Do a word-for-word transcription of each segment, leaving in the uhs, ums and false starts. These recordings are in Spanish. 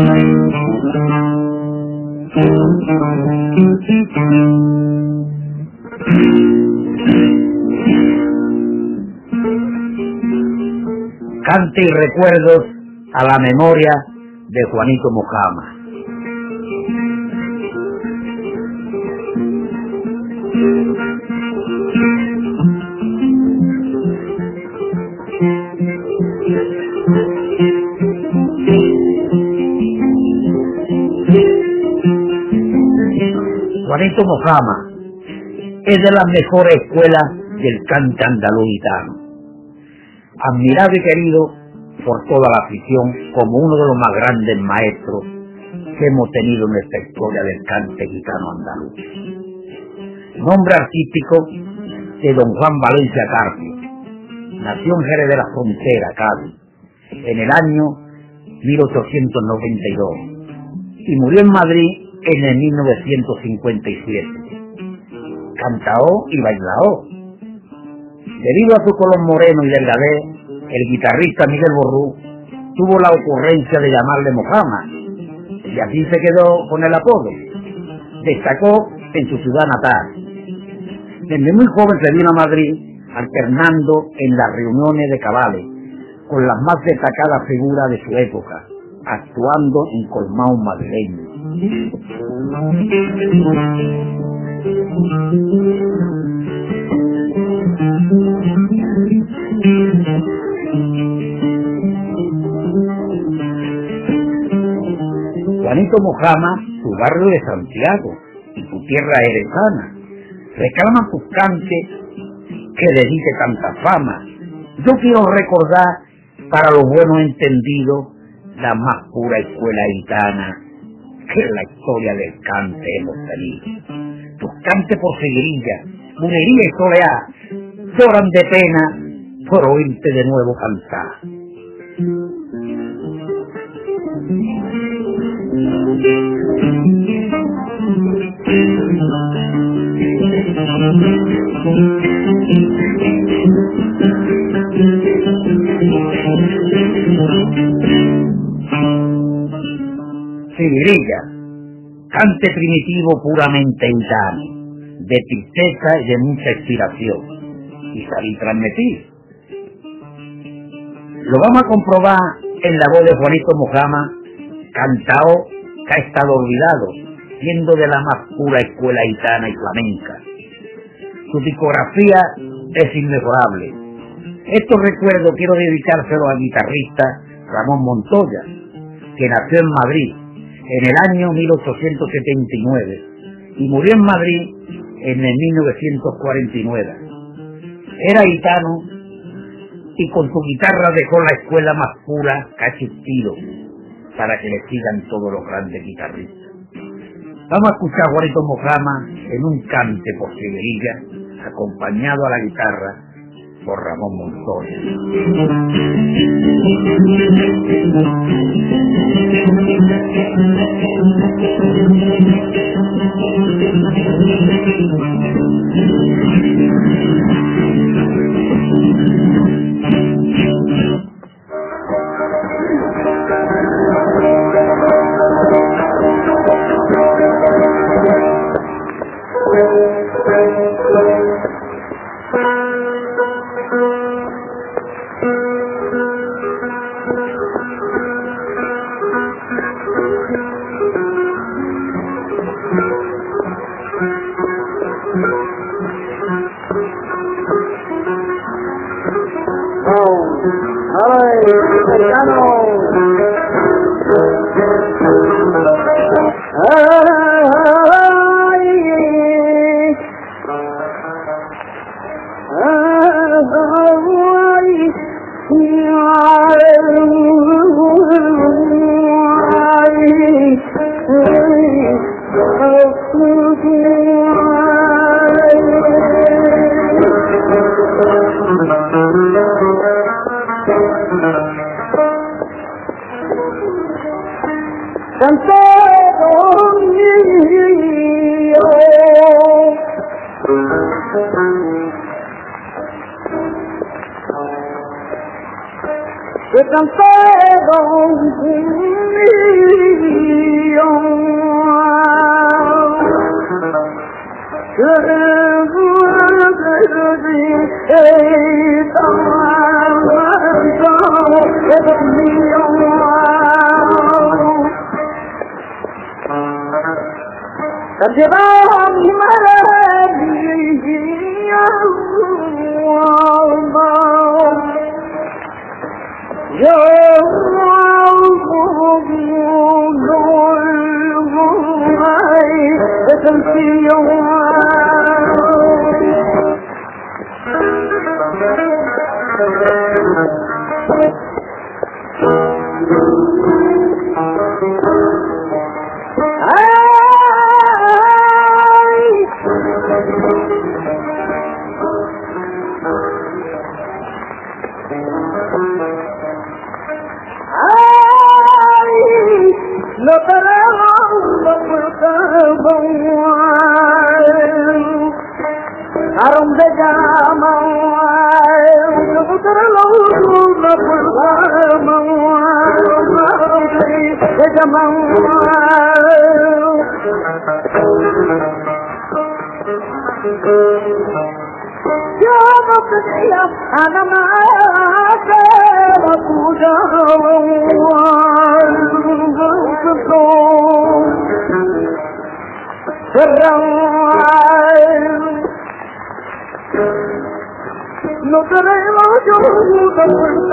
Cante y recuerdos a la memoria de Juanito Mojama. Juanito Mojama es de las mejores escuelas del cante andaluz gitano, admirado y querido por toda la afición como uno de los más grandes maestros que hemos tenido en esta historia del cante gitano andaluz. Nombre artístico de don Juan Valencia Carpio. Nació en Jerez de la Frontera, Cádiz, en el año mil ochocientos noventa y dos y murió en Madrid en el mil novecientos cincuenta y siete. Cantaó y bailó. Debido a su color moreno y delgadez, el guitarrista Miguel Borrú tuvo la ocurrencia de llamarle Mojama, y así se quedó con el apodo. Destacó en su ciudad natal. Desde muy joven se vino a Madrid, alternando en las reuniones de cabales con las más destacadas figuras de su época, actuando en colmados madrileños. Juanito Mojama, su barrio de Santiago y su tierra jerezana, reclaman sus cantes que dedique tanta fama. Yo quiero recordar, para los buenos entendidos, la más pura escuela gitana que en la historia del cante hemos tenido. Tus cantes por seguirilla, bulería y soleá, lloran de pena por oírte de nuevo cantar. Seguirilla, cante primitivo puramente gitano, de tristeza y de mucha inspiración, y salir transmitir. Lo vamos a comprobar en la voz de Juanito Mojama, cantao que ha estado olvidado, siendo de la más pura escuela gitana y flamenca. Su discografía es inmejorable. Estos recuerdos quiero dedicárselo al guitarrista Ramón Montoya, que nació en Madrid en el año mil ochocientos setenta y nueve y murió en Madrid en el mil novecientos cuarenta y nueve. Era gitano y con su guitarra dejó la escuela más pura que ha existido, para que le sigan todos los grandes guitarristas. Vamos a escuchar a Juanito Mojama en un cante por seguirilla, acompañado a la guitarra por Ramón Montoya. que cantaron mío, que no te la a donde llama no te la yo no tenía a nada más que la tuya. No tenemos yo una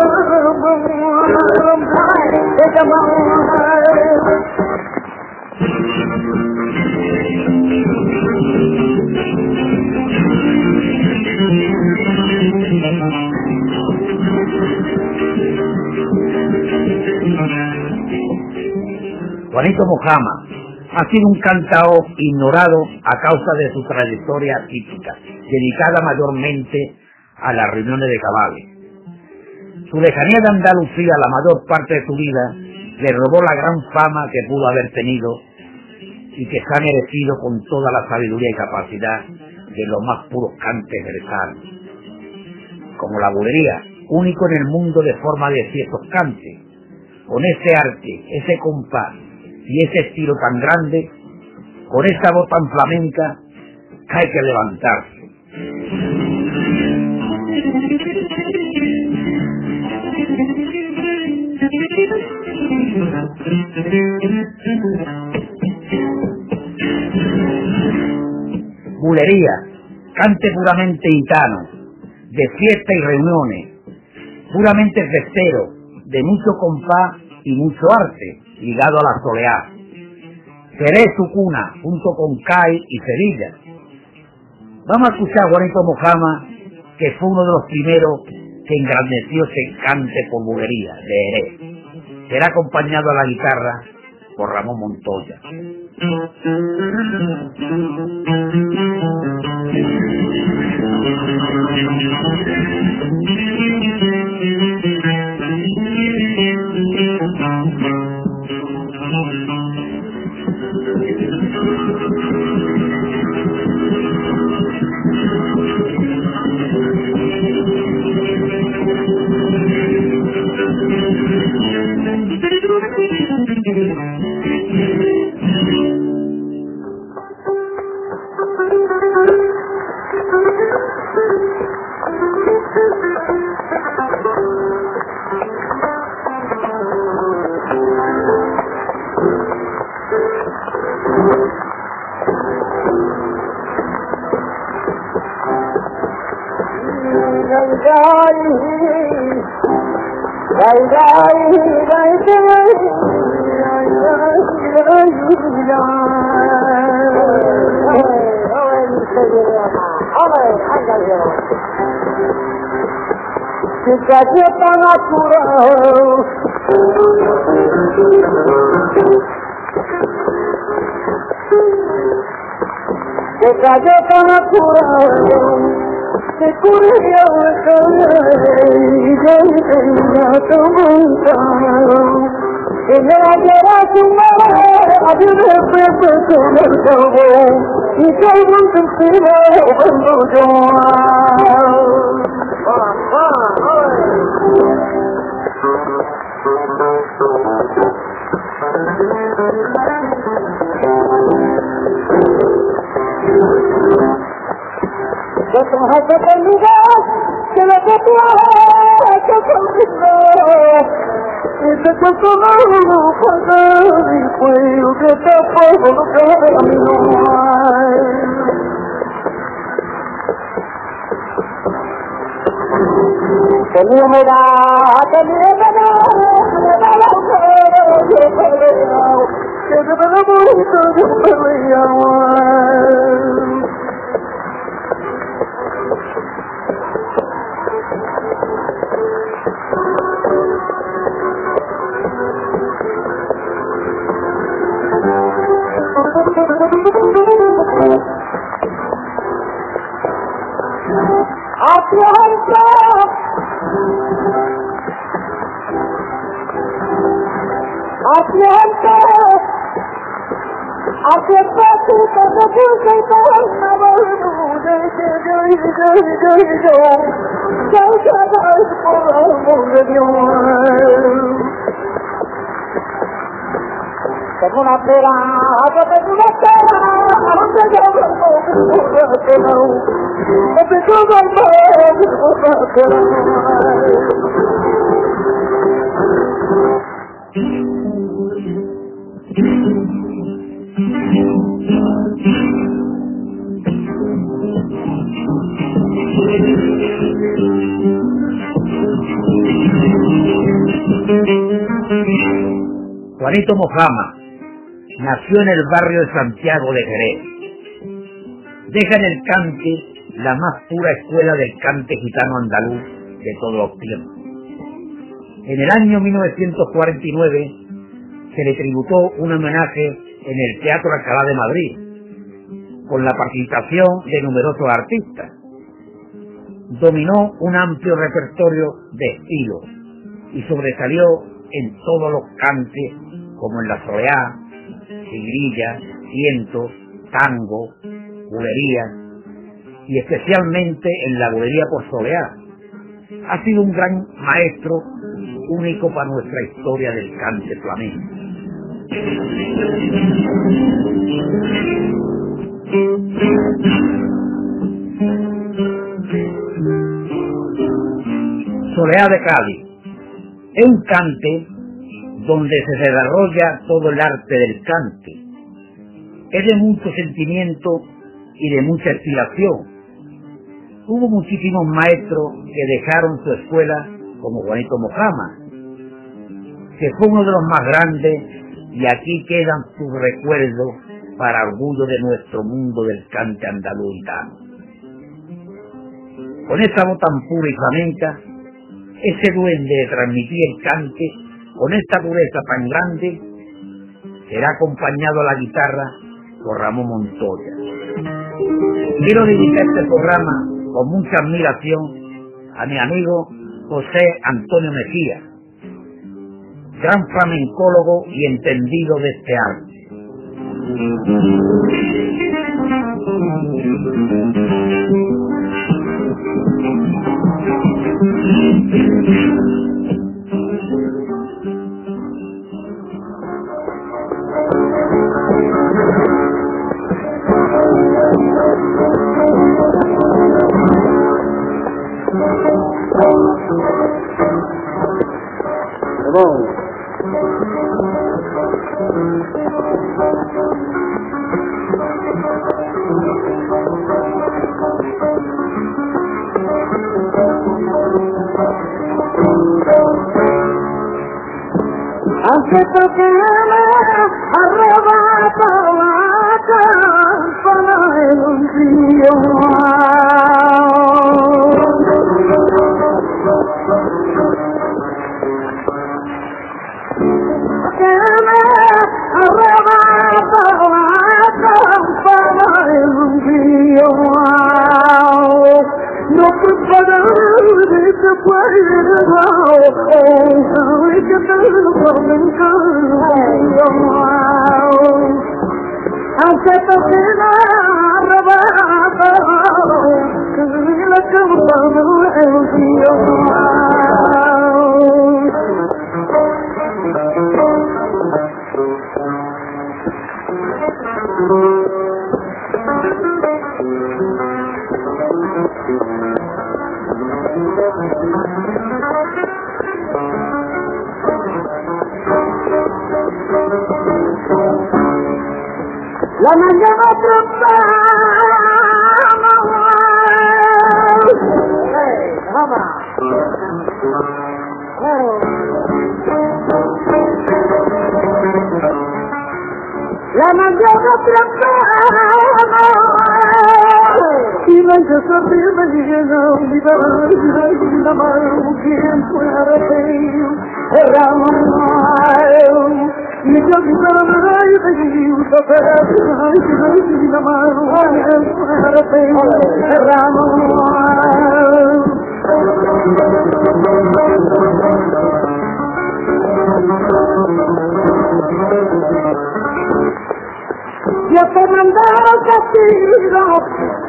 puerta Juanito Mojama ha sido un cantaor ignorado a causa de su trayectoria típica, dedicada mayormente a las reuniones de cabales. Su lejanía de Andalucía la mayor parte de su vida le robó la gran fama que pudo haber tenido y que se ha merecido con toda la sabiduría y capacidad de los más puros cantes grezanos. Como la bulería, único en el mundo de forma de decir estos cantes, con ese arte, ese compás y ese estilo tan grande, con esa voz tan flamenca, que hay que levantarse. Bulería, cante puramente gitano, de fiesta y reuniones, puramente festero, de mucho compás y mucho arte, ligado a la soleá. Seré su cuna, junto con Cai y Sevilla. Vamos a escuchar a Juanito Mojama, que fue uno de los primeros que engrandeció ese cante por bulería de Jerez. Será acompañado a la guitarra por Ramón Montoya. Que calle tan natural, que calle tan natural, que corría la calle y ya tenía tu montado. Que me la lleva su madre, a mí me pepe su mercado, y que hay un sentido cuando yo. Thank you. déjate del lugar, que lo que tú haces es olvidar. Y te cuento algo para mi cuello, que te puedo caminar. Teníamela, teníamela, teníamela, yo peleado, que te me la bonita, yo peleado. Atienta, atienta, atienta tu cuando puse y todo una barbuda que yo y yo y yo y yo, ya sabes por amor de Dios. Tengo una pera, yo tengo una pera, donde yo vengo, una pera, donde yo vengo, una pera. Juanito Mojama nació en el barrio de Santiago de Jerez. Deja en el cante la más pura escuela del cante gitano andaluz de todos los tiempos. En el año mil novecientos cuarenta y nueve se le tributó un homenaje en el Teatro Alcalá de Madrid, con la participación de numerosos artistas. Dominó un amplio repertorio de estilos y sobresalió en todos los cantes, como en la soleá, sigrilla, ciento, tango, bulería, y especialmente en la bulería por soleá. Ha sido un gran maestro, único para nuestra historia del cante flamenco. Soleá de Cádiz es un cante donde se desarrolla todo el arte del cante. Es de mucho sentimiento y de mucha inspiración. Hubo muchísimos maestros que dejaron su escuela, como Juanito Mojama, que fue uno de los más grandes, y aquí quedan sus recuerdos para orgullo de nuestro mundo del cante andaluz gitano. Con esa voz tan pura y flamenca, ese duende de transmitir el cante con esta dureza tan grande, será acompañado a la guitarra por Ramón Montoya. Quiero dedicar este programa con mucha admiración a mi amigo José Antonio Mejía, gran flamencólogo y entendido de este arte. Aunque tú quieras arrebatar la campana en un río, que me arrebatar la campana en un río, no te pares de te puedes dar, sabes que te lo flamenco, aunque te queda arrebatado, que la campana en un río. La mañana trampada y la casa prima llega a olvidar la mano quien fuera feo erramos mi camisa y de un papel y la mano quien fuera feo erramos ya te mandaron castigo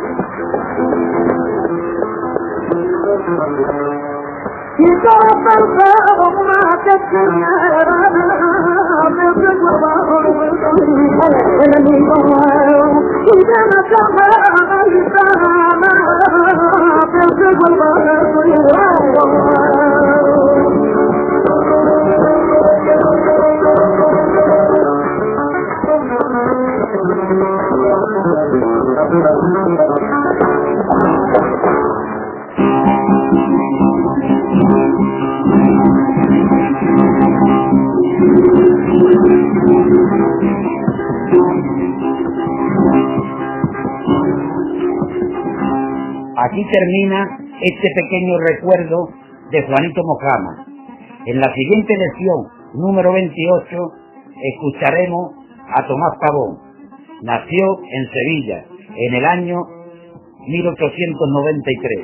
y todo pensado más que quiera me tengo abajo el enemigo y ya no llama y llama me tengo abajo y Aquí termina este pequeño recuerdo de Juanito Mocama. En la siguiente lección, número veintiocho, escucharemos a Tomás Pavón. Nació en Sevilla en el año mil ochocientos noventa y tres.